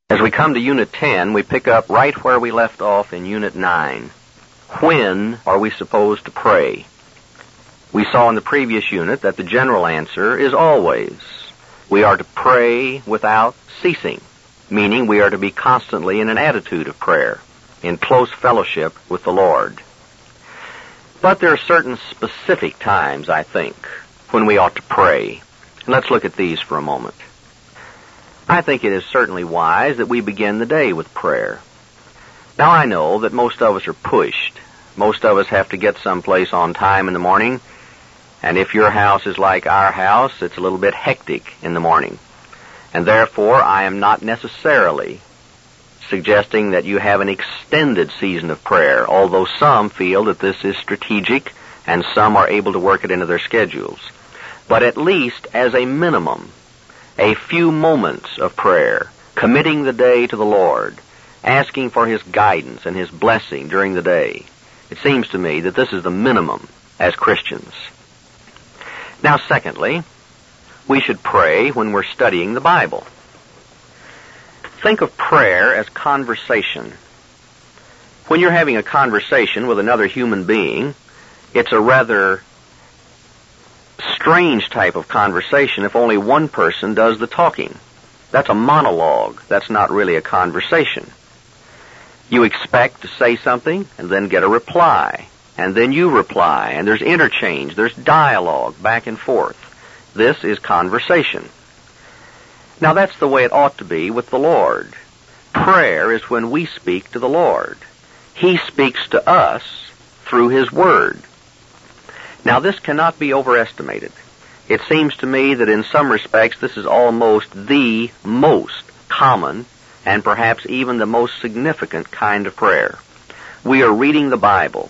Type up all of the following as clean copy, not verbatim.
As we come to Unit 10, we pick up right where we left off in Unit 9. When are we supposed to pray? We saw in the previous unit that the general answer is always. We are to pray without ceasing, meaning we are to be constantly in an attitude of prayer, in close fellowship with the Lord. But there are certain specific times, I think, when we ought to pray. And let's look at these for a moment. I think it is certainly wise that we begin the day with prayer. Now I know that most of us are pushed. Most of us have to get someplace on time in the morning, and if your house is like our house, it's a little bit hectic in the morning. And therefore, I am not necessarily suggesting that you have an extended season of prayer, although some feel that this is strategic and some are able to work it into their schedules. But at least as a minimum, a few moments of prayer, committing the day to the Lord, asking for His guidance and His blessing during the day. It seems to me that this is the minimum as Christians. Now, secondly, we should pray when we're studying the Bible. Think of prayer as conversation. When you're having a conversation with another human being, it's a rather strange type of conversation if only one person does the talking. That's a monologue. That's not really a conversation. You expect to say something and then get a reply, and then you reply, and there's interchange, there's dialogue back and forth. This is conversation. Now that's the way it ought to be with the Lord. Prayer is when we speak to the Lord. He speaks to us through His Word. Now this cannot be overestimated. It seems to me that in some respects this is almost the most common and perhaps even the most significant kind of prayer. We are reading the Bible,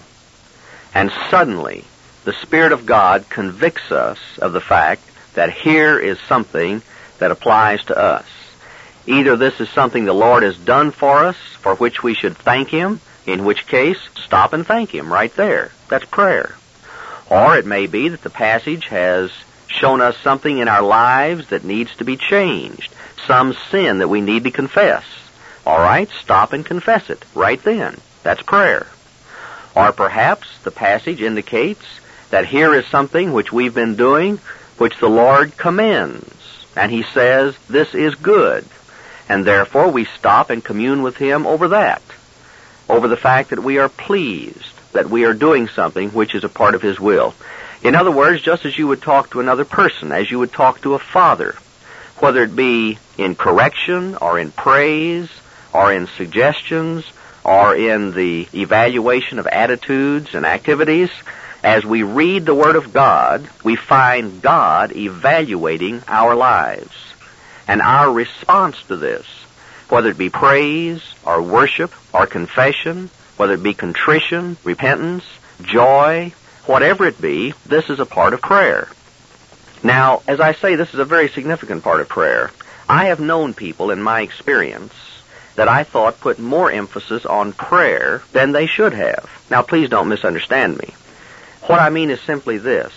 and suddenly the Spirit of God convicts us of the fact that here is something that applies to us. Either this is something the Lord has done for us, for which we should thank Him, in which case, stop and thank Him right there. That's prayer. Or it may be that the passage has shown us something in our lives that needs to be changed, some sin that we need to confess. All right, stop and confess it right then. That's prayer. Or perhaps the passage indicates that here is something which we've been doing, which the Lord commends, and He says this is good, and therefore we stop and commune with Him over that, over the fact that we are pleased that we are doing something which is a part of His will. In other words, just as you would talk to another person, as you would talk to a father, whether it be in correction or in praise or in suggestions or in the evaluation of attitudes and activities, as we read the Word of God, we find God evaluating our lives. And our response to this, whether it be praise or worship or confession, whether it be contrition, repentance, joy, whatever it be, this is a part of prayer. Now, as I say, this is a very significant part of prayer. I have known people in my experience that I thought put more emphasis on prayer than they should have. Now, please don't misunderstand me. What I mean is simply this.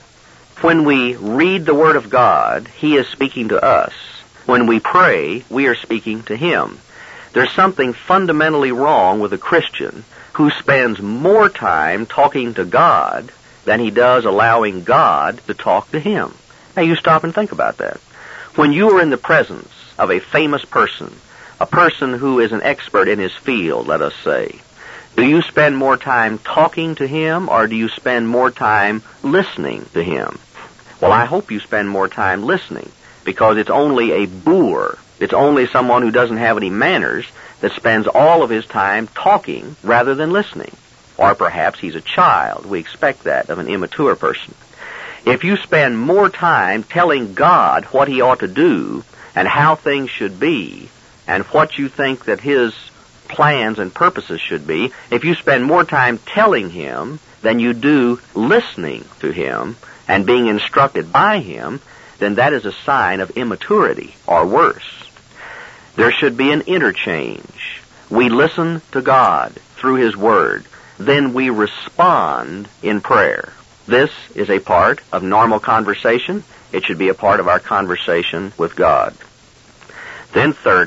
When we read the Word of God, He is speaking to us. When we pray, we are speaking to Him. There's something fundamentally wrong with a Christian who spends more time talking to God than he does allowing God to talk to him. Now you stop and think about that. When you are in the presence of a famous person, a person who is an expert in his field, let us say, do you spend more time talking to him or do you spend more time listening to him? Well, I hope you spend more time listening, because it's only a boor. It's only someone who doesn't have any manners that spends all of his time talking rather than listening. Or perhaps he's a child. We expect that of an immature person. If you spend more time telling God what He ought to do and how things should be and what you think that His plans and purposes should be, if you spend more time telling Him than you do listening to Him and being instructed by Him, then that is a sign of immaturity, or worse. There should be an interchange. We listen to God through His Word. Then we respond in prayer. This is a part of normal conversation. It should be a part of our conversation with God. Then thirdly,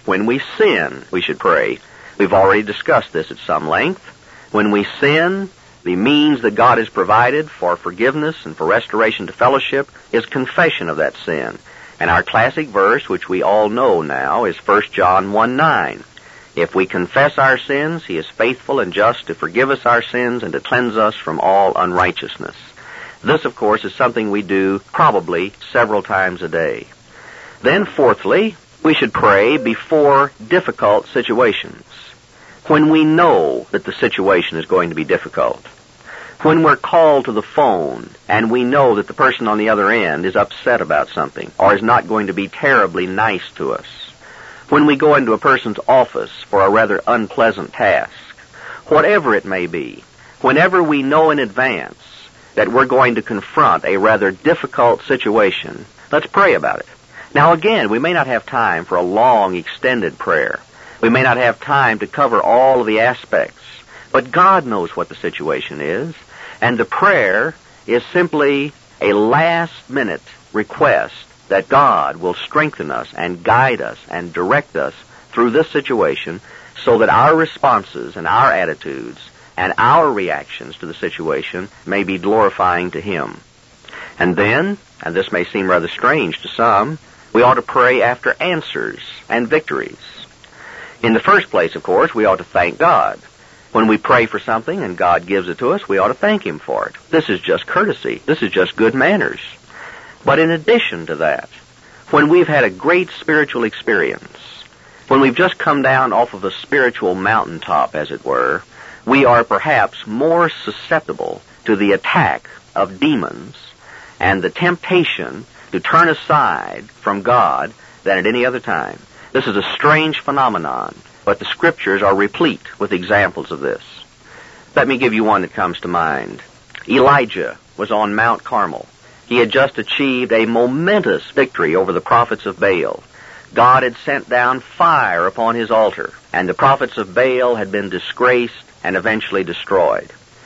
When we sin, we should pray. We've already discussed this at some length. When we sin, the means that God has provided for forgiveness and for restoration to fellowship is confession of that sin. And our classic verse, which we all know now, is 1 John 1:9. If we confess our sins, He is faithful and just to forgive us our sins and to cleanse us from all unrighteousness. This, of course, is something we do probably several times a day. Then, fourthly, we should pray before difficult situations. When we know that the situation is going to be difficult. When we're called to the phone and we know that the person on the other end is upset about something or is not going to be terribly nice to us. When we go into a person's office for a rather unpleasant task. Whatever it may be, whenever we know in advance that we're going to confront a rather difficult situation, let's pray about it. Now again, we may not have time for a long, extended prayer. We may not have time to cover all of the aspects, but God knows what the situation is, and the prayer is simply a last-minute request that God will strengthen us and guide us and direct us through this situation so that our responses and our attitudes and our reactions to the situation may be glorifying to Him. And then, and this may seem rather strange to some, we ought to pray after answers and victories. In the first place, of course, we ought to thank God. When we pray for something and God gives it to us, we ought to thank Him for it. This is just courtesy. This is just good manners. But in addition to that, when we've had a great spiritual experience, when we've just come down off of a spiritual mountaintop, as it were, we are perhaps more susceptible to the attack of demons and the temptation to turn aside from God than at any other time. This is a strange phenomenon, but the Scriptures are replete with examples of this. Let me give you one that comes to mind. Elijah was on Mount Carmel. He had just achieved a momentous victory over the prophets of Baal. God had sent down fire upon his altar, and the prophets of Baal had been disgraced and eventually destroyed.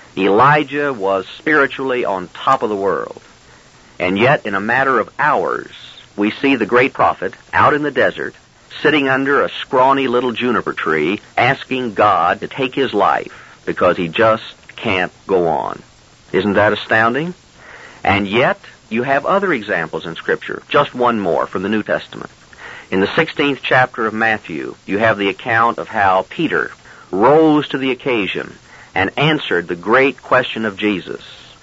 Elijah was spiritually on top of the world. And yet, in a matter of hours, we see the great prophet out in the desert, sitting under a scrawny little juniper tree, asking God to take his life because he just can't go on. Isn't that astounding? And yet, you have other examples in Scripture. Just one more from the New Testament. In the 16th chapter of Matthew, you have the account of how Peter rose to the occasion and answered the great question of Jesus.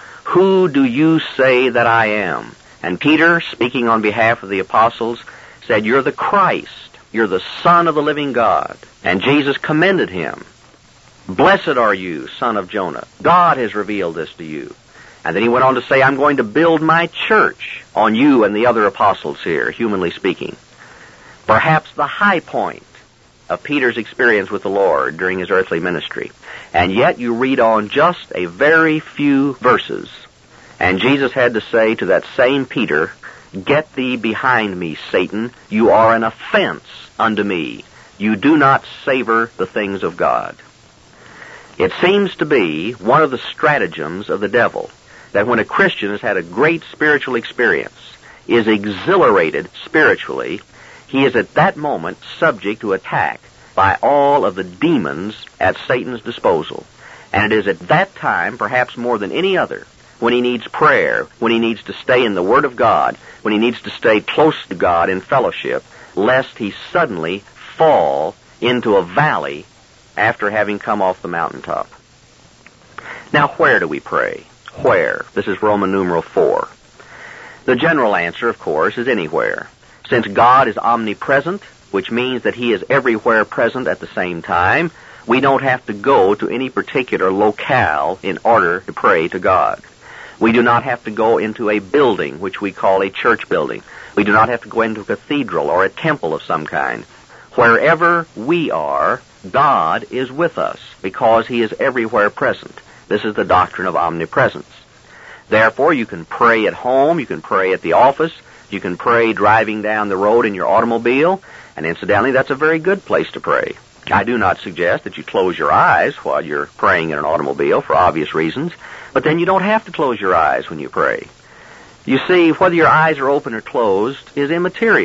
Who do you say that I am? And Peter, speaking on behalf of the apostles, said, You're the Christ. You're the Son of the living God. And Jesus commended him. Blessed are you, son of Jonah. God has revealed this to you. And then he went on to say, I'm going to build my church on you and the other apostles here, humanly speaking. Perhaps the high point of Peter's experience with the Lord during his earthly ministry. And yet you read on just a very few verses, and Jesus had to say to that same Peter, Get thee behind me, Satan. You are an offense unto me. You do not savor the things of God. It seems to be one of the stratagems of the devil that when a Christian has had a great spiritual experience, is exhilarated spiritually, he is at that moment subject to attack by all of the demons at Satan's disposal. And it is at that time, perhaps more than any other, when he needs prayer, when he needs to stay in the Word of God, when he needs to stay close to God in fellowship, lest he suddenly fall into a valley after having come off the mountaintop. Now, where do we pray? Where? This is Roman numeral 4. The general answer, of course, is anywhere. Since God is omnipresent, which means that He is everywhere present at the same time, we don't have to go to any particular locale in order to pray to God. We do not have to go into a building, which we call a church building. We do not have to go into a cathedral or a temple of some kind. Wherever we are, God is with us because He is everywhere present. This is the doctrine of omnipresence. Therefore, you can pray at home, you can pray at the office, you can pray driving down the road in your automobile, and incidentally, that's a very good place to pray. I do not suggest that you close your eyes while you're praying in an automobile for obvious reasons, but then you don't have to close your eyes when you pray. You see, whether your eyes are open or closed is immaterial.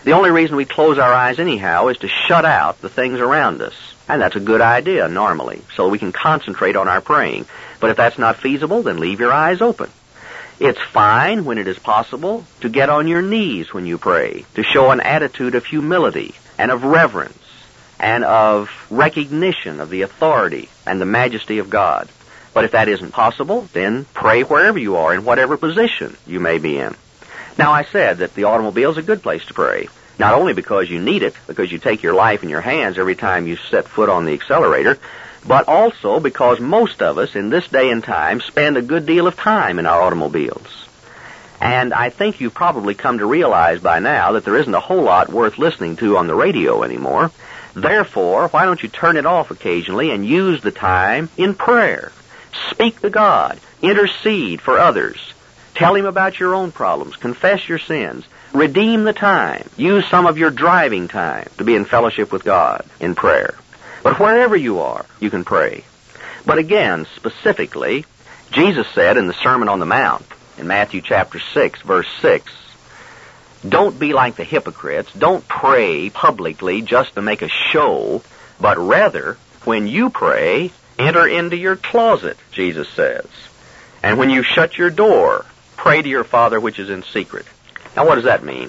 The only reason we close our eyes anyhow is to shut out the things around us. And that's a good idea normally, so we can concentrate on our praying. But if that's not feasible, then leave your eyes open. It's fine when it is possible to get on your knees when you pray, to show an attitude of humility and of reverence and of recognition of the authority and the majesty of God. But if that isn't possible, then pray wherever you are, in whatever position you may be in. Now, I said that the automobile is a good place to pray, not only because you need it, because you take your life in your hands every time you set foot on the accelerator, but also because most of us in this day and time spend a good deal of time in our automobiles. And I think you've probably come to realize by now that there isn't a whole lot worth listening to on the radio anymore. Therefore, why don't you turn it off occasionally and use the time in prayer? Speak to God. Intercede for others. Tell Him about your own problems. Confess your sins. Redeem the time. Use some of your driving time to be in fellowship with God in prayer. But wherever you are, you can pray. But again, specifically, Jesus said in the Sermon on the Mount, in Matthew chapter 6, verse 6, don't be like the hypocrites. Don't pray publicly just to make a show, but rather, when you pray, enter into your closet, Jesus says. And when you shut your door, pray to your Father which is in secret. Now, what does that mean?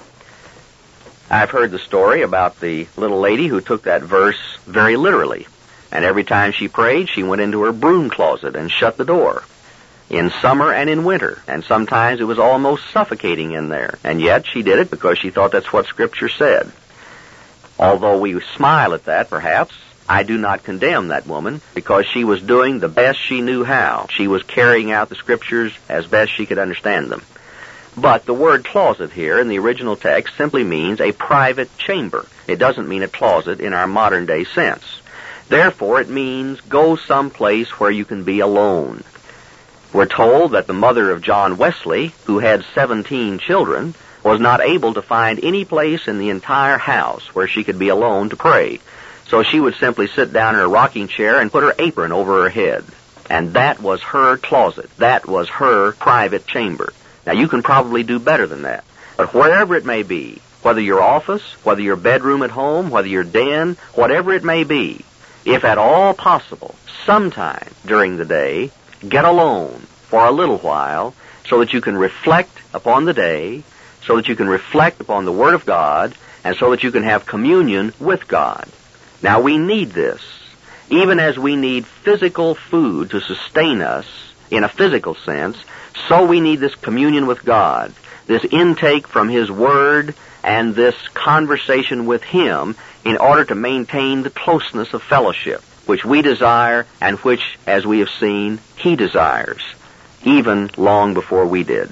I've heard the story about the little lady who took that verse very literally. And every time she prayed, she went into her broom closet and shut the door. In summer and in winter. And sometimes it was almost suffocating in there. And yet she did it because she thought that's what Scripture said. Although we smile at that, perhaps, I do not condemn that woman because she was doing the best she knew how. She was carrying out the Scriptures as best she could understand them. But the word closet here in the original text simply means a private chamber. It doesn't mean a closet in our modern day sense. Therefore, it means go someplace where you can be alone. We're told that the mother of John Wesley, who had 17 children, was not able to find any place in the entire house where she could be alone to pray. So she would simply sit down in her rocking chair and put her apron over her head. And that was her closet. That was her private chamber. Now, you can probably do better than that. But wherever it may be, whether your office, whether your bedroom at home, whether your den, whatever it may be, if at all possible, sometime during the day, get alone for a little while so that you can reflect upon the day, so that you can reflect upon the Word of God, and so that you can have communion with God. Now, we need this. Even as we need physical food to sustain us in a physical sense, so we need this communion with God, this intake from His Word, and this conversation with Him in order to maintain the closeness of fellowship, which we desire and which, as we have seen, He desires, even long before we did.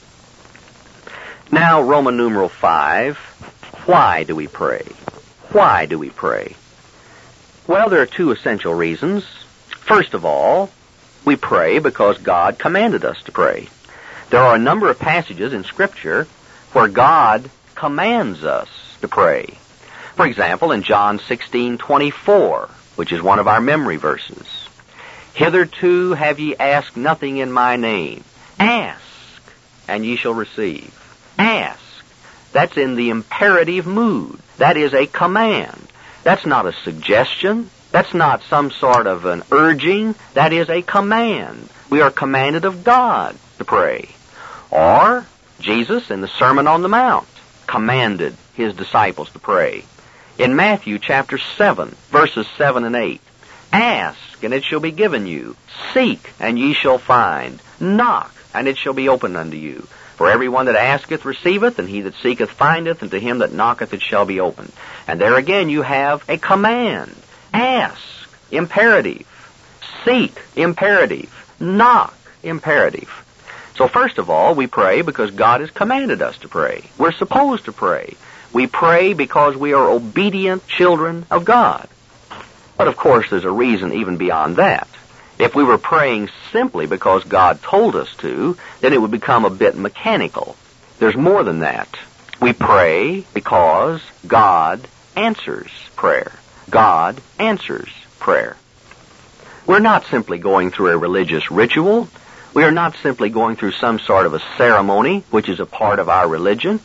Now, Roman numeral 5, why do we pray? Why do we pray? Well, there are two essential reasons. First of all, we pray because God commanded us to pray. There are a number of passages in Scripture where God commands us to pray. For example, in John 16:24, which is one of our memory verses, hitherto have ye asked nothing in my name. Ask, and ye shall receive. Ask. That's in the imperative mood. That is a command. That's not a suggestion. That's not some sort of an urging. That is a command. We are commanded of God to pray. Or, Jesus in the Sermon on the Mount commanded His disciples to pray. In Matthew chapter 7, verses 7 and 8, ask, and it shall be given you. Seek, and ye shall find. Knock, and it shall be opened unto you. For everyone that asketh receiveth, and he that seeketh findeth, and to him that knocketh it shall be opened. And there again you have a command. Ask, imperative. Seek, imperative. Knock, imperative. So first of all, we pray because God has commanded us to pray. We're supposed to pray. We pray because we are obedient children of God. But of course, there's a reason even beyond that. If we were praying simply because God told us to, then it would become a bit mechanical. There's more than that. We pray because God answers prayer. God answers prayer. We're not simply going through a religious ritual. We are not simply going through some sort of a ceremony, which is a part of our religion.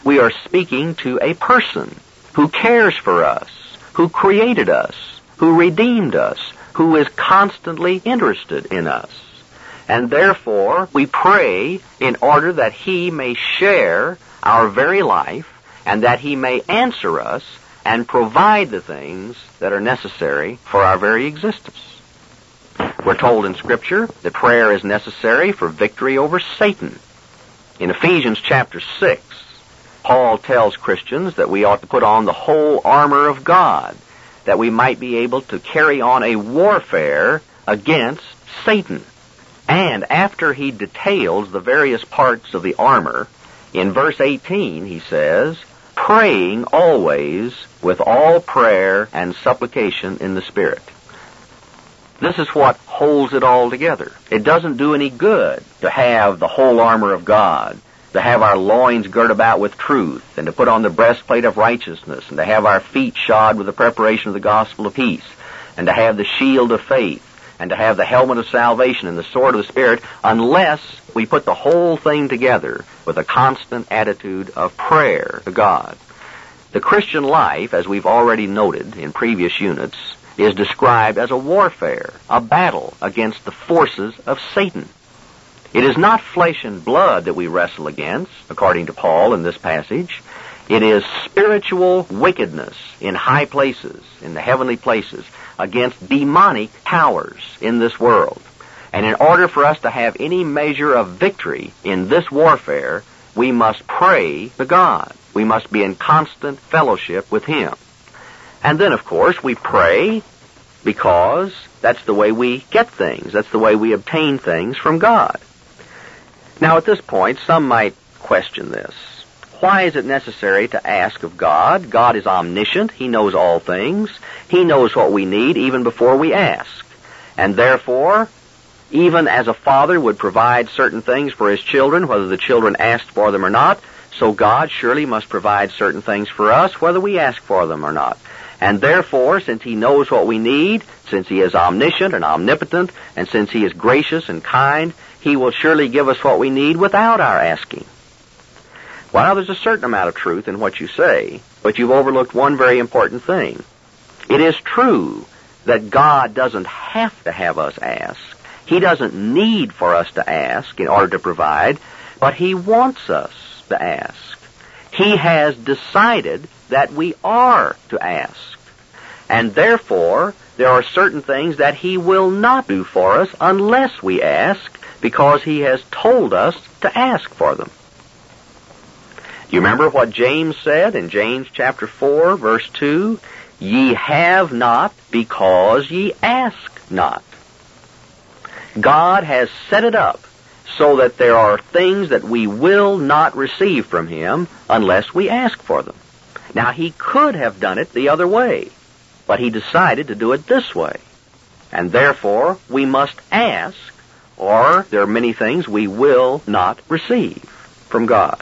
We are speaking to a person who cares for us, who created us, who redeemed us, who is constantly interested in us. And therefore, we pray in order that He may share our very life and that He may answer us and provide the things that are necessary for our very existence. We're told in Scripture that prayer is necessary for victory over Satan. In Ephesians chapter 6, Paul tells Christians that we ought to put on the whole armor of God, that we might be able to carry on a warfare against Satan. And after he details the various parts of the armor, in verse 18 he says, praying always with all prayer and supplication in the Spirit. This is what holds it all together. It doesn't do any good to have the whole armor of God, to have our loins girt about with truth, and to put on the breastplate of righteousness, and to have our feet shod with the preparation of the gospel of peace, and to have the shield of faith, and to have the helmet of salvation and the sword of the Spirit, unless we put the whole thing together with a constant attitude of prayer to God. The Christian life, as we've already noted in previous units, is described as a warfare, a battle against the forces of Satan. It is not flesh and blood that we wrestle against, according to Paul in this passage. It is spiritual wickedness in high places, in the heavenly places, against demonic powers in this world. And in order for us to have any measure of victory in this warfare, we must pray to God. We must be in constant fellowship with Him. And then, of course, we pray because that's the way we get things. That's the way we obtain things from God. Now, at this point, some might question this. Why is it necessary to ask of God? God is omniscient. He knows all things. He knows what we need even before we ask. And therefore, even as a father would provide certain things for his children, whether the children asked for them or not, so God surely must provide certain things for us, whether we ask for them or not. And therefore, since He knows what we need, since He is omniscient and omnipotent, and since He is gracious and kind, He will surely give us what we need without our asking. Well, now there's a certain amount of truth in what you say, but you've overlooked one very important thing. It is true that God doesn't have to have us ask. He doesn't need for us to ask in order to provide, but He wants us to ask. He has decided that we are to ask. And therefore, there are certain things that He will not do for us unless we ask, because He has told us to ask for them. You remember what James said in James chapter 4, verse 2? Ye have not because ye ask not. God has set it up so that there are things that we will not receive from Him unless we ask for them. Now, He could have done it the other way, but He decided to do it this way. And therefore, we must ask, or there are many things we will not receive from God.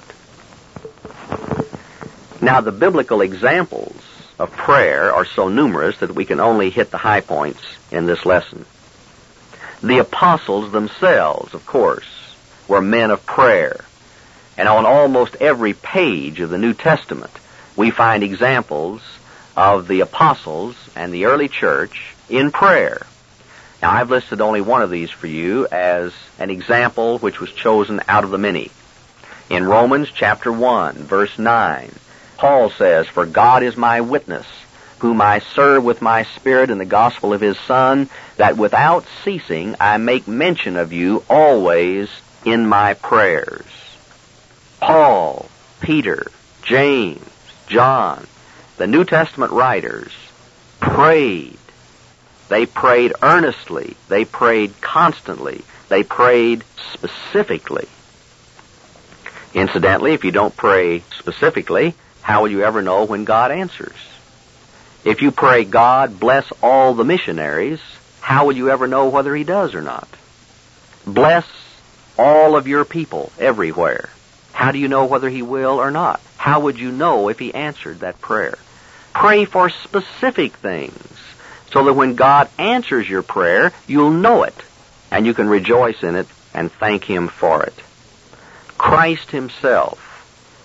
Now, the biblical examples of prayer are so numerous that we can only hit the high points in this lesson. The apostles themselves, of course, were men of prayer. And on almost every page of the New Testament, we find examples of the apostles and the early church in prayer. Now, I've listed only one of these for you as an example which was chosen out of the many. In Romans chapter 1, verse 9, Paul says, For God is my witness, whom I serve with my spirit in the gospel of His Son, that without ceasing I make mention of you always in my prayers. Paul, Peter, James, John, the New Testament writers prayed. They prayed earnestly. They prayed constantly. They prayed specifically. Incidentally, if you don't pray specifically, how will you ever know when God answers? If you pray, God bless all the missionaries, how will you ever know whether He does or not? Bless all of your people everywhere. How do you know whether He will or not? How would you know if He answered that prayer? Pray for specific things so that when God answers your prayer, you'll know it, and you can rejoice in it and thank Him for it. Christ Himself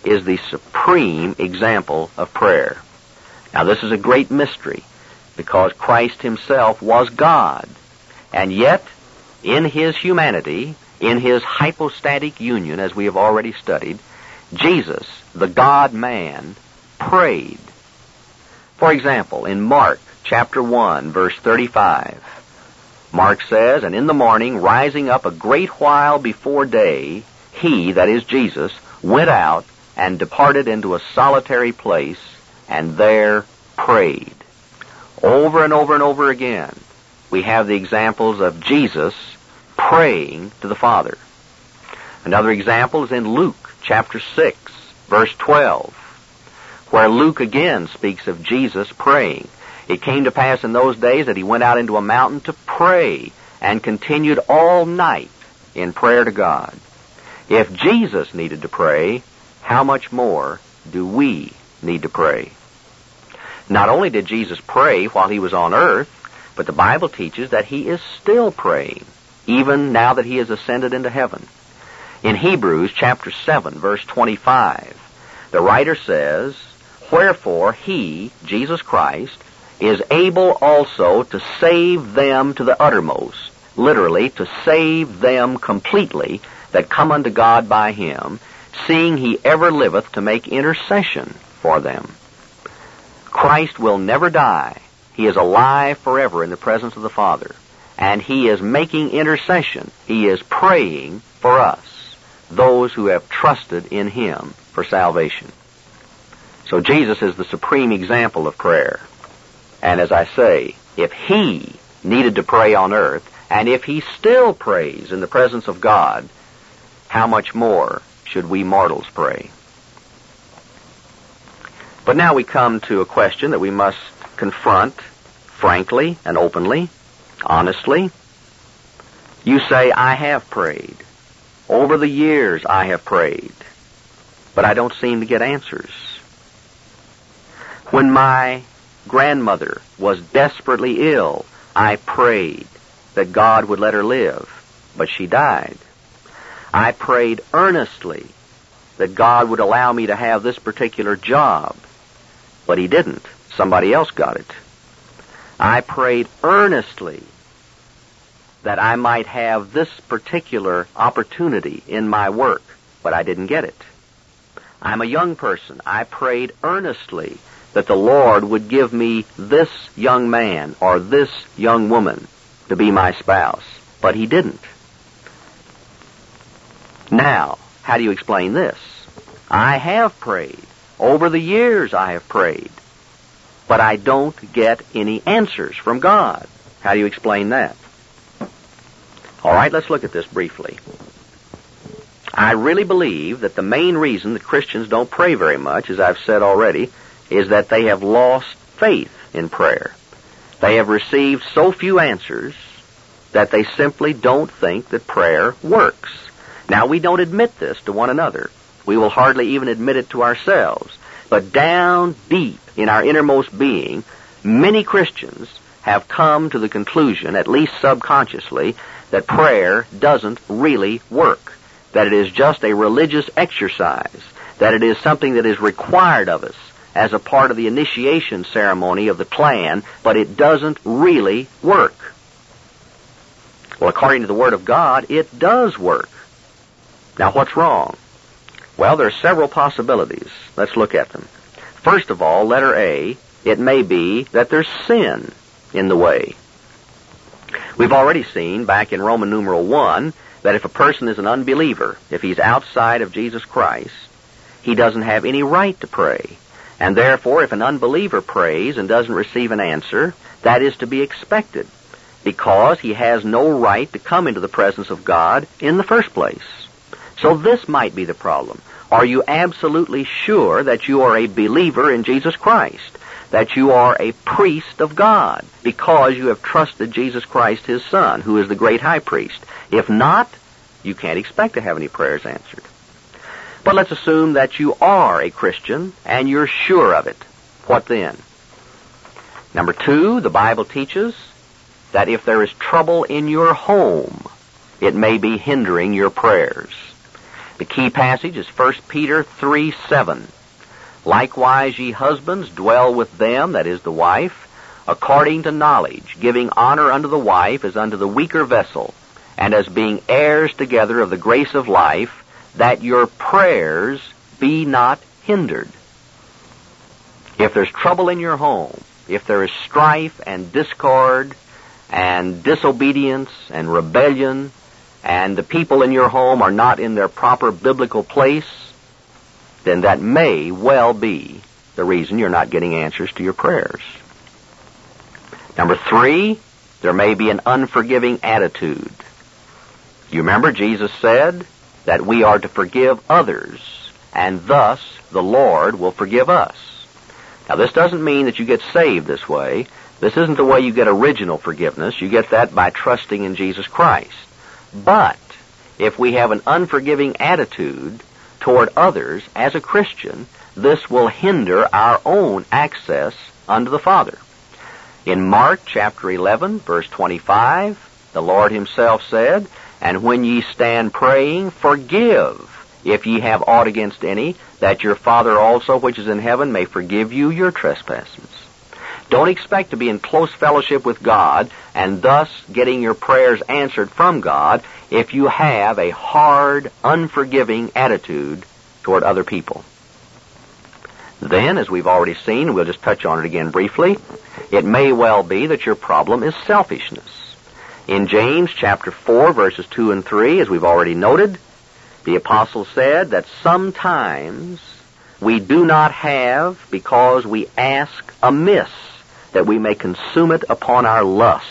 is the supreme example of prayer. Now, this is a great mystery because Christ himself was God, and yet, in his humanity, in his hypostatic union, as we have already studied, Jesus, the God-man, prayed. For example, in Mark chapter 1, verse 35, Mark says, "And in the morning, rising up a great while before day, he," that is Jesus, "went out and departed into a solitary place, and there prayed." Over and over and over again, we have the examples of Jesus praying to the Father. Another example is in Luke chapter 6, verse 12, where Luke again speaks of Jesus praying. "It came to pass in those days that he went out into a mountain to pray and continued all night in prayer to God." If Jesus needed to pray, how much more do we need to pray? Not only did Jesus pray while he was on earth, but the Bible teaches that he is still praying, even now that he has ascended into heaven. In Hebrews chapter 7, verse 25, the writer says, "Wherefore he," Jesus Christ, "is able also to save them to the uttermost," literally, to save them completely, "that come unto God by him, seeing he ever liveth to make intercession for them." Christ will never die. He is alive forever in the presence of the Father, and he is making intercession. He is praying for us, those who have trusted in him for salvation. So Jesus is the supreme example of prayer. And as I say, if he needed to pray on earth, and if he still prays in the presence of God, how much more should we mortals pray? But now we come to a question that we must confront frankly and openly, honestly. You say, "I have prayed. Over the years I have prayed, but I don't seem to get answers. When my grandmother was desperately ill, I prayed that God would let her live, but she died. I prayed earnestly that God would allow me to have this particular job, but he didn't. Somebody else got it. I prayed earnestly that I might have this particular opportunity in my work, but I didn't get it. I'm a young person. I prayed earnestly that the Lord would give me this young man or this young woman to be my spouse, but he didn't. Now, how do you explain this? I have prayed. Over the years I have prayed, but I don't get any answers from God. How do you explain that? All right, let's look at this briefly. I really believe that the main reason that Christians don't pray very much, as I've said already, is that they have lost faith in prayer. They have received so few answers that they simply don't think that prayer works. Now, we don't admit this to one another. We will hardly even admit it to ourselves. But down deep in our innermost being, many Christians have come to the conclusion, at least subconsciously, that prayer doesn't really work, that it is just a religious exercise, that it is something that is required of us as a part of the initiation ceremony of the plan, but it doesn't really work. Well, according to the Word of God, it does work. Now, what's wrong? Well, there are several possibilities. Let's look at them. First of all, letter A, it may be that there's sin in the way. We've already seen back in Roman numeral 1 that if a person is an unbeliever, if he's outside of Jesus Christ, he doesn't have any right to pray. And therefore, if an unbeliever prays and doesn't receive an answer, that is to be expected, because he has no right to come into the presence of God in the first place. So this might be the problem. Are you absolutely sure that you are a believer in Jesus Christ? That you are a priest of God because you have trusted Jesus Christ, his Son, who is the great high priest? If not, you can't expect to have any prayers answered. But let's assume that you are a Christian and you're sure of it. What then? Number 2, the Bible teaches that if there is trouble in your home, it may be hindering your prayers. The key passage is 1 Peter 3:7. Likewise ye husbands dwell with them, that is the wife, according to knowledge, giving honor unto the wife as unto the weaker vessel, and as being heirs together of the grace of life, that your prayers be not hindered. If there's trouble in your home, if there is strife and discord and disobedience and rebellion, and the people in your home are not in their proper biblical place, then that may well be the reason you're not getting answers to your prayers. Number 3, there may be an unforgiving attitude. You remember Jesus said that we are to forgive others, and thus the Lord will forgive us. Now, this doesn't mean that you get saved this way. This isn't the way you get original forgiveness. You get that by trusting in Jesus Christ. But if we have an unforgiving attitude toward others as a Christian, this will hinder our own access unto the Father. In Mark chapter 11, verse 25, the Lord himself said, "And when ye stand praying, forgive, if ye have aught against any, that your Father also which is in heaven may forgive you your trespasses." Don't expect to be in close fellowship with God and thus getting your prayers answered from God if you have a hard, unforgiving attitude toward other people. Then, as we've already seen, and we'll just touch on it again briefly, it may well be that your problem is selfishness. In James chapter 4, verses 2 and 3, as we've already noted, the apostle said that sometimes we do not have because we ask amiss, that we may consume it upon our lusts.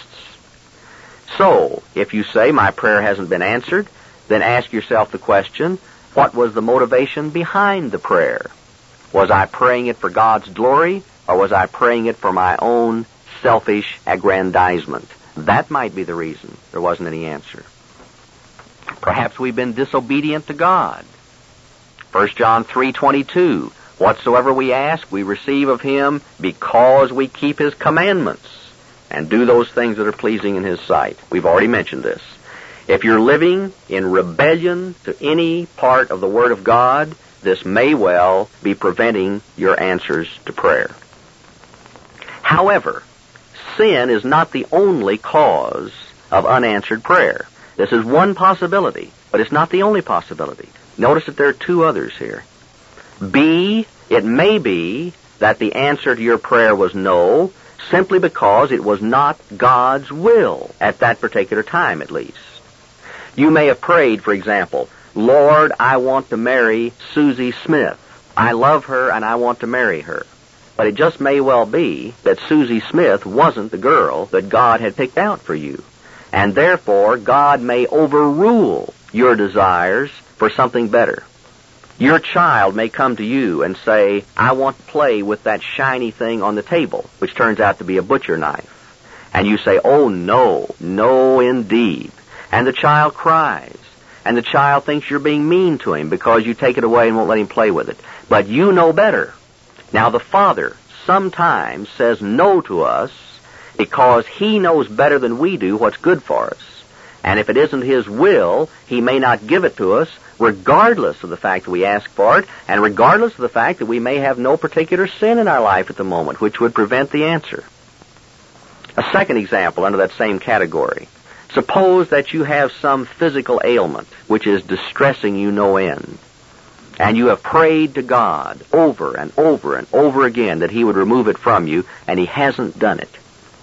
So, if you say, my prayer hasn't been answered, then ask yourself the question, what was the motivation behind the prayer? Was I praying it for God's glory, or was I praying it for my own selfish aggrandizement? That might be the reason there wasn't any answer. Perhaps we've been disobedient to God. 1 John 3:22, whatsoever we ask, we receive of him because we keep his commandments and do those things that are pleasing in his sight. We've already mentioned this. If you're living in rebellion to any part of the Word of God, this may well be preventing your answers to prayer. However, sin is not the only cause of unanswered prayer. This is one possibility, but it's not the only possibility. Notice that there are two others here. B, it may be that the answer to your prayer was no, simply because it was not God's will at that particular time, at least. You may have prayed, for example, Lord, I want to marry Susie Smith. I love her and I want to marry her. But it just may well be that Susie Smith wasn't the girl that God had picked out for you. And therefore, God may overrule your desires for something better. Your child may come to you and say, I want to play with that shiny thing on the table, which turns out to be a butcher knife. And you say, oh no, no indeed. And the child cries. And the child thinks you're being mean to him because you take it away and won't let him play with it. But you know better. Now the Father sometimes says no to us because he knows better than we do what's good for us. And if it isn't his will, he may not give it to us, regardless of the fact that we ask for it, and regardless of the fact that we may have no particular sin in our life at the moment, which would prevent the answer. A second example under that same category. Suppose that you have some physical ailment which is distressing you no end, and you have prayed to God over and over and over again that he would remove it from you, and he hasn't done it.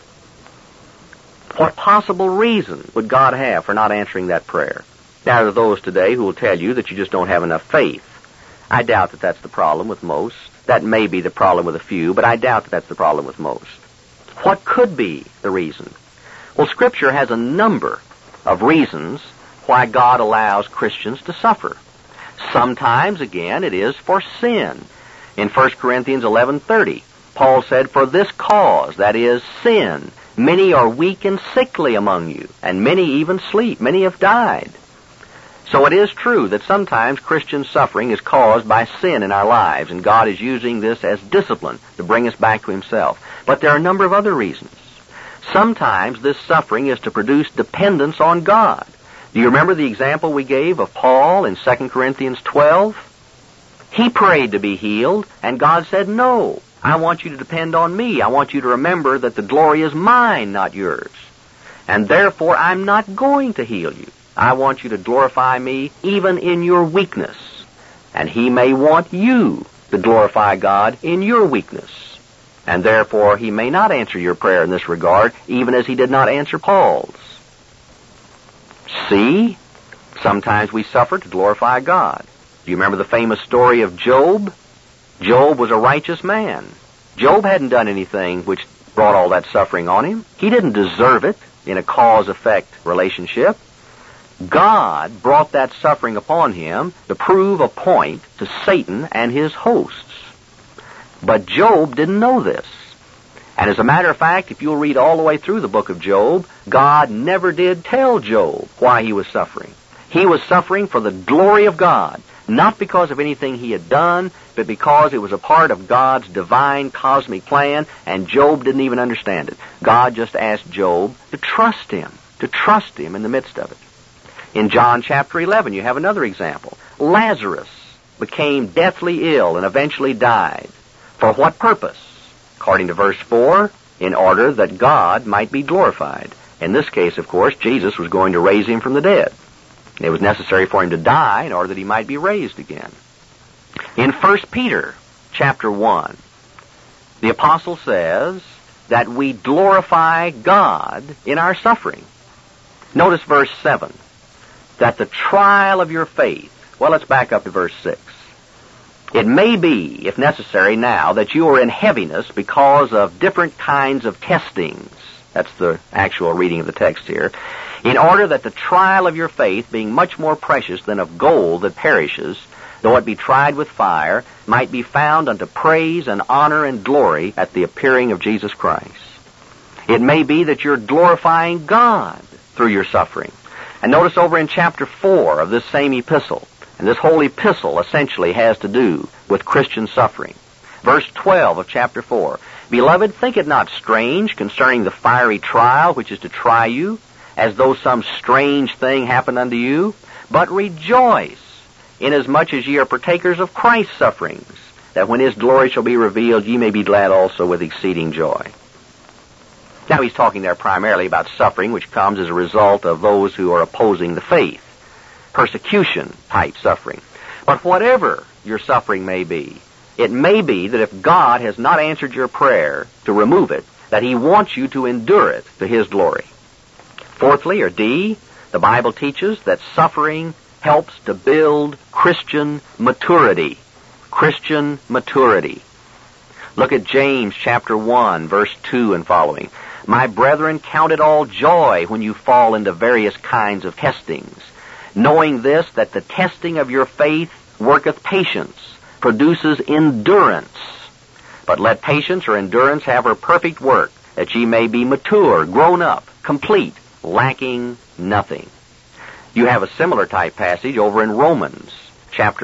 What possible reason would God have for not answering that prayer? Now, there are those today who will tell you that you just don't have enough faith. I doubt that that's the problem with most. That may be the problem with a few, but I doubt that that's the problem with most. What could be the reason? Well, Scripture has a number of reasons why God allows Christians to suffer. Sometimes, again, it is for sin. In 1 Corinthians 11:30, Paul said, for this cause, that is, sin, many are weak and sickly among you, and many even sleep. Many have died. So it is true that sometimes Christian suffering is caused by sin in our lives, and God is using this as discipline to bring us back to himself. But there are a number of other reasons. Sometimes this suffering is to produce dependence on God. Do you remember the example we gave of Paul in 2 Corinthians 12? He prayed to be healed, and God said, no, I want you to depend on me. I want you to remember that the glory is mine, not yours. And therefore, I'm not going to heal you. I want you to glorify me even in your weakness. And he may want you to glorify God in your weakness. And therefore, he may not answer your prayer in this regard, even as he did not answer Paul's. See? Sometimes we suffer to glorify God. Do you remember the famous story of Job? Job was a righteous man. Job hadn't done anything which brought all that suffering on him. He didn't deserve it in a cause-effect relationship. God brought that suffering upon him to prove a point to Satan and his hosts. But Job didn't know this. And as a matter of fact, if you'll read all the way through the book of Job, God never did tell Job why he was suffering. He was suffering for the glory of God, not because of anything he had done, but because it was a part of God's divine cosmic plan, and Job didn't even understand it. God just asked Job to trust him in the midst of it. In John chapter 11, you have another example. Lazarus became deathly ill and eventually died. For what purpose? According to verse 4, in order that God might be glorified. In this case, of course, Jesus was going to raise him from the dead. It was necessary for him to die in order that he might be raised again. In 1 Peter chapter 1, the apostle says that we glorify God in our suffering. Notice verse 7, that the trial of your faith, well, let's back up to verse 6. It may be, if necessary now, that you are in heaviness because of different kinds of testings. That's the actual reading of the text here. In order that the trial of your faith, being much more precious than of gold that perishes, though it be tried with fire, might be found unto praise and honor and glory at the appearing of Jesus Christ. It may be that you're glorifying God through your suffering. And notice over in chapter 4 of this same epistle, and this whole epistle essentially has to do with Christian suffering. Verse 12 of chapter 4, Beloved, think it not strange concerning the fiery trial which is to try you, as though some strange thing happened unto you, but rejoice, inasmuch as ye are partakers of Christ's sufferings, that when his glory shall be revealed, ye may be glad also with exceeding joy. Now he's talking there primarily about suffering which comes as a result of those who are opposing the faith. Persecution-type suffering. But whatever your suffering may be, it may be that if God has not answered your prayer to remove it, that he wants you to endure it to his glory. Fourthly, or D, the Bible teaches that suffering helps to build Christian maturity. Christian maturity. Look at James chapter 1, verse 2 and following. My brethren, count it all joy when you fall into various kinds of testings, knowing this, that the testing of your faith worketh patience, produces endurance. But let patience or endurance have her perfect work, that ye may be mature, grown up, complete, lacking nothing. You have a similar type passage over in Romans chapter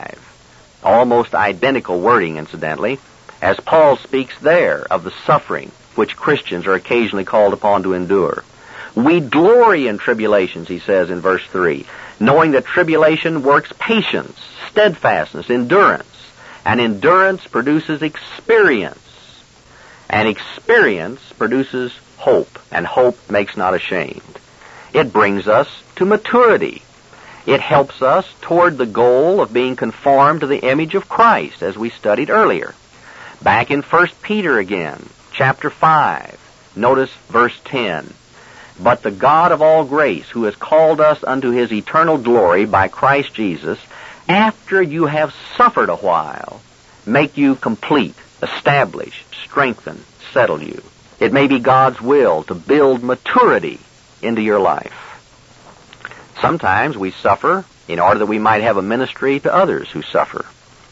5. Almost identical wording, incidentally, as Paul speaks there of the suffering which Christians are occasionally called upon to endure. We glory in tribulations, he says in verse 3, knowing that tribulation works patience, steadfastness, endurance, and endurance produces experience, and experience produces hope, and hope makes not ashamed. It brings us to maturity. It helps us toward the goal of being conformed to the image of Christ, as we studied earlier. Back in 1 Peter again, chapter 5, notice verse 10. But the God of all grace, who has called us unto his eternal glory by Christ Jesus, after you have suffered a while, make you complete, establish, strengthen, settle you. It may be God's will to build maturity into your life. Sometimes we suffer in order that we might have a ministry to others who suffer.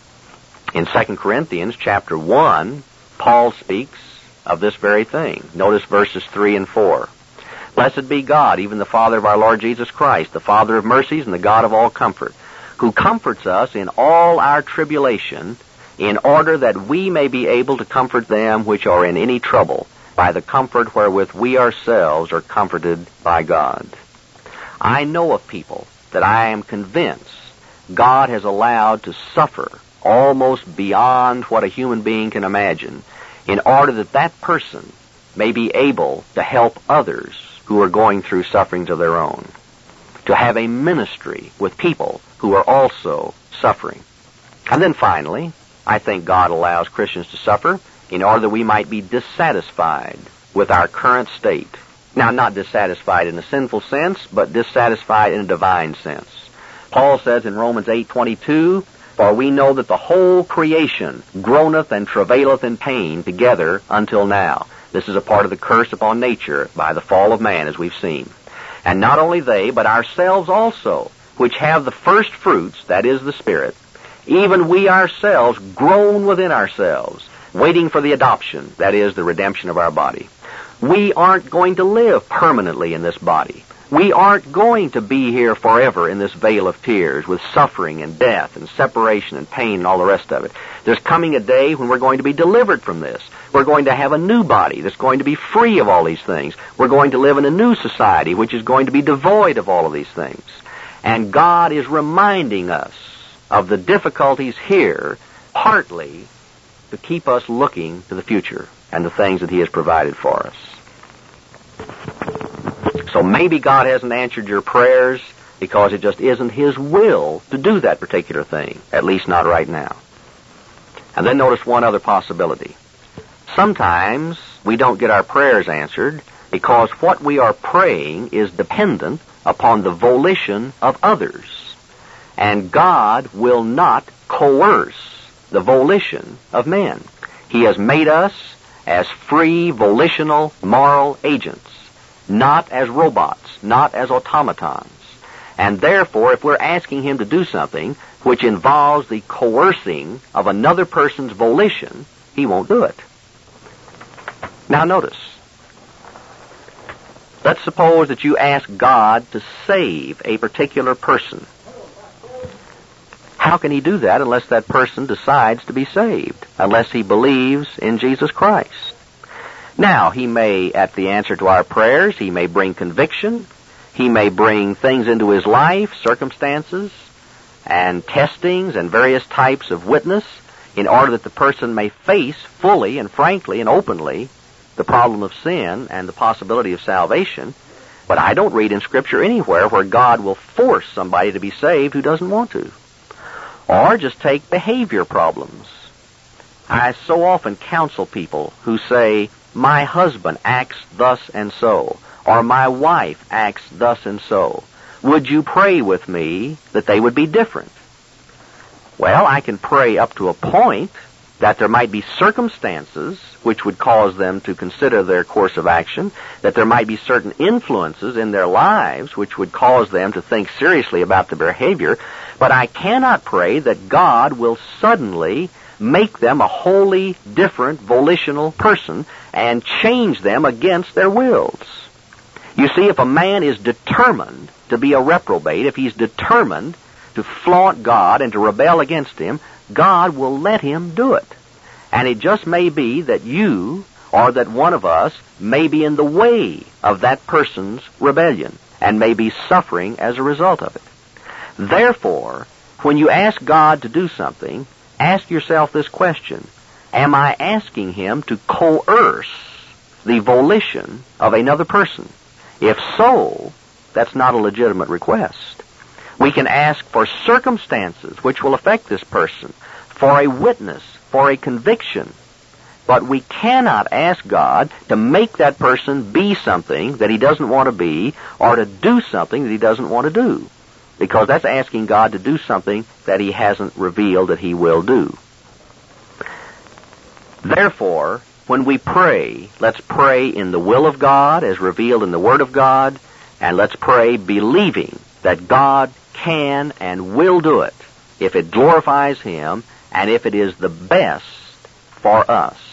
In 2 Corinthians chapter 1, Paul speaks of this very thing. Notice verses 3 and 4. Blessed be God, even the Father of our Lord Jesus Christ, the Father of mercies and the God of all comfort, who comforts us in all our tribulation, in order that we may be able to comfort them which are in any trouble, by the comfort wherewith we ourselves are comforted by God. I know of people that I am convinced God has allowed to suffer almost beyond what a human being can imagine in order that that person may be able to help others who are going through sufferings of their own, to have a ministry with people who are also suffering. And then finally, I think God allows Christians to suffer in order that we might be dissatisfied with our current state. Now, not dissatisfied in a sinful sense, but dissatisfied in a divine sense. Paul says in Romans 8:22, "For we know that the whole creation groaneth and travaileth in pain together until now." This is a part of the curse upon nature by the fall of man, as we've seen. "And not only they, but ourselves also, which have the first fruits, that is the Spirit, even we ourselves groan within ourselves, waiting for the adoption, that is the redemption of our body." We aren't going to live permanently in this body. We aren't going to be here forever in this vale of tears with suffering and death and separation and pain and all the rest of it. There's coming a day when we're going to be delivered from this. We're going to have a new body that's going to be free of all these things. We're going to live in a new society which is going to be devoid of all of these things. And God is reminding us of the difficulties here, partly to keep us looking to the future and the things that He has provided for us. So maybe God hasn't answered your prayers because it just isn't His will to do that particular thing, at least not right now. And then notice one other possibility. Sometimes we don't get our prayers answered because what we are praying is dependent upon the volition of others. And God will not coerce the volition of men. He has made us as free, volitional, moral agents, not as robots, not as automatons. And therefore, if we're asking Him to do something which involves the coercing of another person's volition, He won't do it. Now notice, let's suppose that you ask God to save a particular person. How can He do that unless that person decides to be saved, unless he believes in Jesus Christ? Now, He may, at the answer to our prayers, He may bring conviction. He may bring things into his life, circumstances, and testings, and various types of witness, in order that the person may face fully and frankly and openly the problem of sin and the possibility of salvation. But I don't read in Scripture anywhere where God will force somebody to be saved who doesn't want to. Or just take behavior problems. I so often counsel people who say, "My husband acts thus and so," or "My wife acts thus and so. Would you pray with me that they would be different?" Well, I can pray up to a point that there might be circumstances which would cause them to consider their course of action, that there might be certain influences in their lives which would cause them to think seriously about their behavior, but I cannot pray that God will suddenly make them a wholly different volitional person and change them against their wills. You see, if a man is determined to be a reprobate, if he's determined to flaunt God and to rebel against Him, God will let him do it. And it just may be that you or that one of us may be in the way of that person's rebellion and may be suffering as a result of it. Therefore, when you ask God to do something, ask yourself this question: am I asking Him to coerce the volition of another person? If so, that's not a legitimate request. We can ask for circumstances which will affect this person, for a witness, for a conviction, but we cannot ask God to make that person be something that he doesn't want to be, or to do something that he doesn't want to do, because that's asking God to do something that He hasn't revealed that He will do. Therefore, when we pray, let's pray in the will of God as revealed in the Word of God, and let's pray believing that God can and will do it if it glorifies Him and if it is the best for us.